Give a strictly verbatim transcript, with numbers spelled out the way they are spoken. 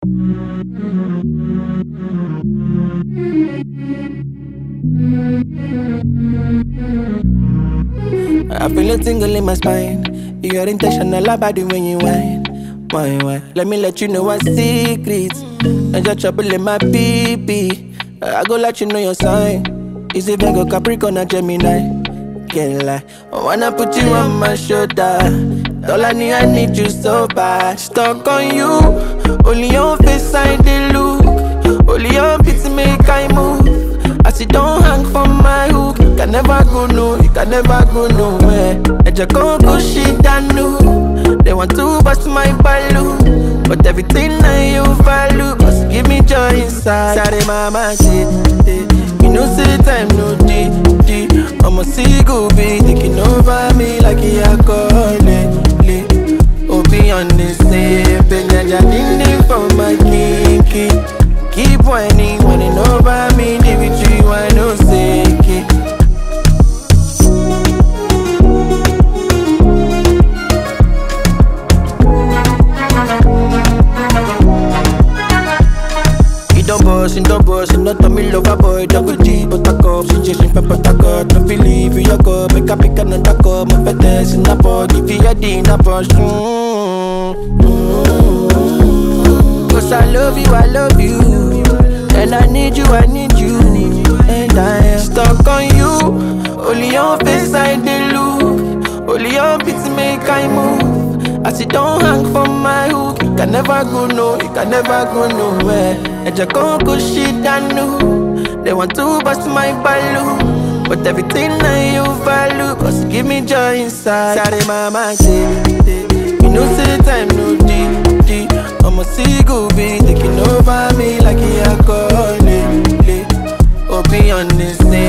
I feel a tingle in my spine. You're intentional about it when you whine. Why, why? Let me let you know a secret. I just trouble in my pee-pee. I go let you know your sign. Is it Virgo, Capricorn, or Gemini? Can't lie. I wanna put you on my shoulder. All I need, I need you so bad. Stuck on you. Only your face I dey look. Only your beats make I move. As you don't hang from my hook, you can never go no, you can never go nowhere. I just go go shit down no. They want to bust my balloon, but everything I you value, cause give me joy inside. Sorry mama shit, you know say time no day, day. I'ma see go be taking over me like a alcohol. Oh be on this day, Benja ding for my kinky. Keep whining, whining over me, the victory, why no sake it. You don't boss, you don't boss, you not a me lover boy, double G, but I cup, situation, pepper, I got, don't believe you go, make a pick another cup, my fetters in the pot, give you a dinner push. Cause I love you, I love you. And I need you, I need you. And I am stuck on you. Only your face I dey look. Only your beats make I move. As you don't hang from my hook, you can never go no, you can never go nowhere. And you can't go shit down no. They want to bust my balloon, but everything I you value, cause you give me joy inside. Sorry mama say, you know say time no day, day. I'ma see go be taking over me like a alcohol. Oh be on this thing.